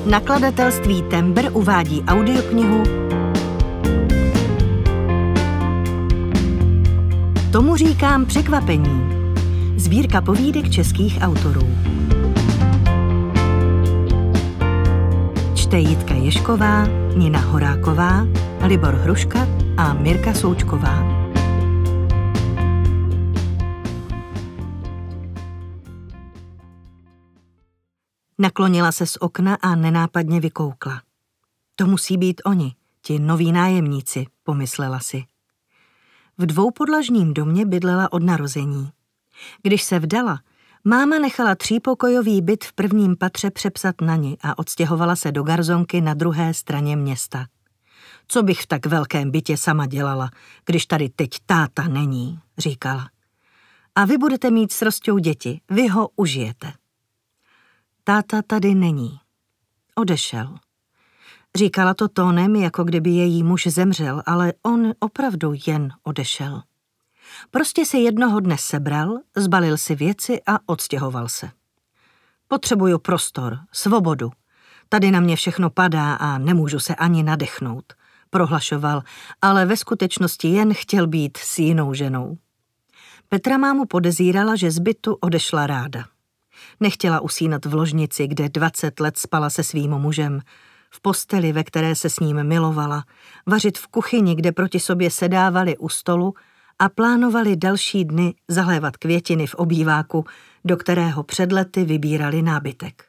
Nakladatelství Tembr uvádí audioknihu Tomu říkám překvapení. Sbírka povídek českých autorů. Čte Jitka Ježková, Nina Horáková, Libor Hruška a Mirka Součková. Naklonila se z okna a nenápadně vykoukla. To musí být oni, ti noví nájemníci, pomyslela si. V dvoupodlažním domě bydlela od narození. Když se vdala, máma nechala třípokojový byt v prvním patře přepsat na ni a odstěhovala se do garzonky na druhé straně města. Co bych v tak velkém bytě sama dělala, když tady teď táta není, říkala. A vy budete mít s Rostou děti, vy ho užijete. Táta tady není. Odešel. Říkala to tónem, jako kdyby její muž zemřel, ale on opravdu jen odešel. Prostě se jednoho dne sebral, zbalil si věci a odstěhoval se. Potřebuju prostor, svobodu. Tady na mě všechno padá a nemůžu se ani nadechnout, prohlašoval, ale ve skutečnosti jen chtěl být s jinou ženou. Petra mámu podezírala, že z bytu odešla ráda. Nechtěla usínat v ložnici, kde 20 let spala se svým mužem, v posteli, ve které se s ním milovala, vařit v kuchyni, kde proti sobě sedávali u stolu a plánovali další dny zalévat květiny v obýváku, do kterého před lety vybírali nábytek.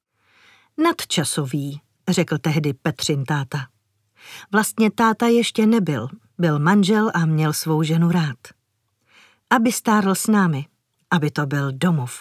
Nadčasový, řekl tehdy Petřin táta. Vlastně táta ještě nebyl, byl manžel a měl svou ženu rád. Aby stárl s námi, aby to byl domov.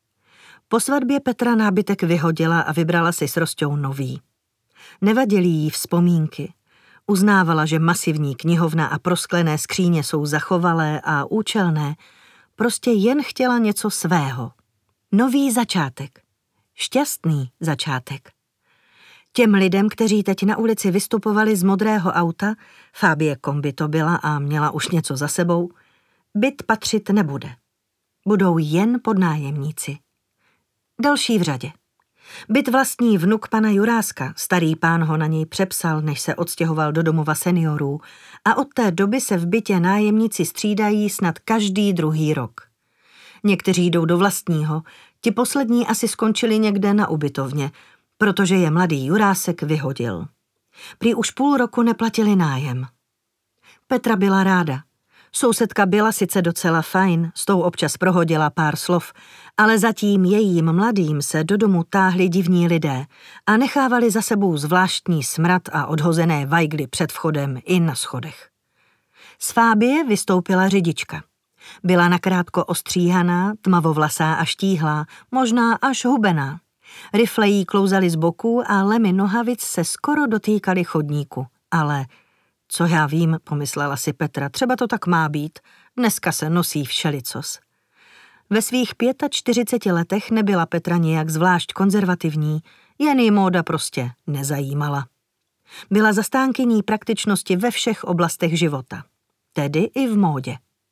Po svatbě Petra nábytek vyhodila a vybrala si s Rostou nový. Nevadily jí vzpomínky. Uznávala, že masivní knihovna a prosklené skříně jsou zachovalé a účelné. Prostě jen chtěla něco svého. Nový začátek. Šťastný začátek. Těm lidem, kteří teď na ulici vystupovali z modrého auta, Fabie kombi to byla a měla už něco za sebou, byt patřit nebude. Budou jen podnájemníci. Další v řadě. Byt vlastní vnuk pana Juráska, starý pán ho na něj přepsal, než se odstěhoval do domova seniorů a od té doby se v bytě nájemníci střídají snad každý druhý rok. Někteří jdou do vlastního, ti poslední asi skončili někde na ubytovně, protože je mladý Jurásek vyhodil. Prý už půl roku neplatili nájem. Petra byla ráda. Sousedka byla sice docela fajn, s tou občas prohodila pár slov, ale zatím jejím mladým se do domu táhli divní lidé a nechávali za sebou zvláštní smrad a odhozené vajgly před vchodem i na schodech. Z Fábie vystoupila řidička. Byla nakrátko ostříhaná, tmavovlasá a štíhlá, možná až hubená. Rifle jí klouzaly z boků a lemy nohavic se skoro dotýkaly chodníku, ale... Co já vím, pomyslela si Petra, třeba to tak má být, dneska se nosí všelicos. Ve svých 45 letech nebyla Petra nijak zvlášť konzervativní, jen ji móda prostě nezajímala. Byla zastánkyní praktičnosti ve všech oblastech života, tedy i v módě.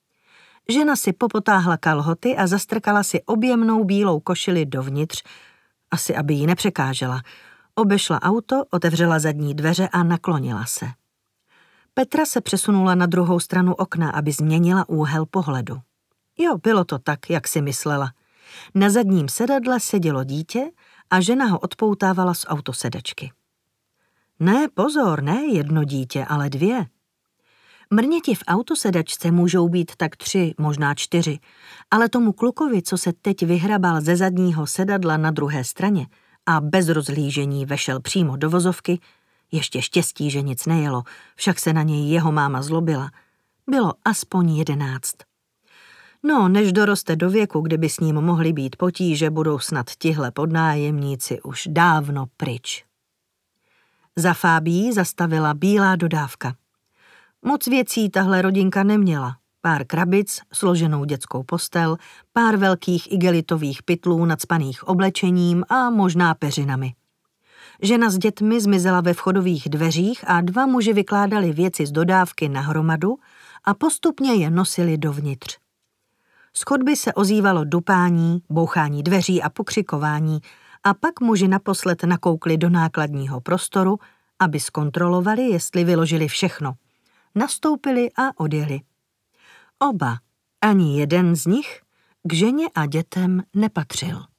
Žena si popotáhla kalhoty a zastrkala si objemnou bílou košili dovnitř, asi aby jí nepřekážela. Obešla auto, otevřela zadní dveře a naklonila se. Petra se přesunula na druhou stranu okna, aby změnila úhel pohledu. Jo, bylo to tak, jak si myslela. Na zadním sedadle sedělo dítě a žena ho odpoutávala z autosedačky. Ne, pozor, ne jedno dítě, ale 2. Mrněti v autosedačce můžou být tak 3, možná 4, ale tomu klukovi, co se teď vyhrabal ze zadního sedadla na druhé straně a bez rozhlížení vešel přímo do vozovky, ještě štěstí, že nic nejelo, však se na něj jeho máma zlobila. Bylo aspoň 11. No, než doroste do věku, kdyby s ním mohly být potíže, budou snad tihle podnájemníci už dávno pryč. Za Fábií zastavila bílá dodávka. Moc věcí tahle rodinka neměla. Pár krabic, složenou dětskou postel, pár velkých igelitových pytlů nacpaných oblečením a možná peřinami. Žena s dětmi zmizela ve vchodových dveřích a 2 muži vykládali věci z dodávky na hromadu a postupně je nosili dovnitř. Z chodby se ozývalo dupání, bouchání dveří a pokřikování a pak muži naposled nakoukli do nákladního prostoru, aby zkontrolovali, jestli vyložili všechno. Nastoupili a odjeli. Oba, ani jeden z nich, k ženě a dětem nepatřil.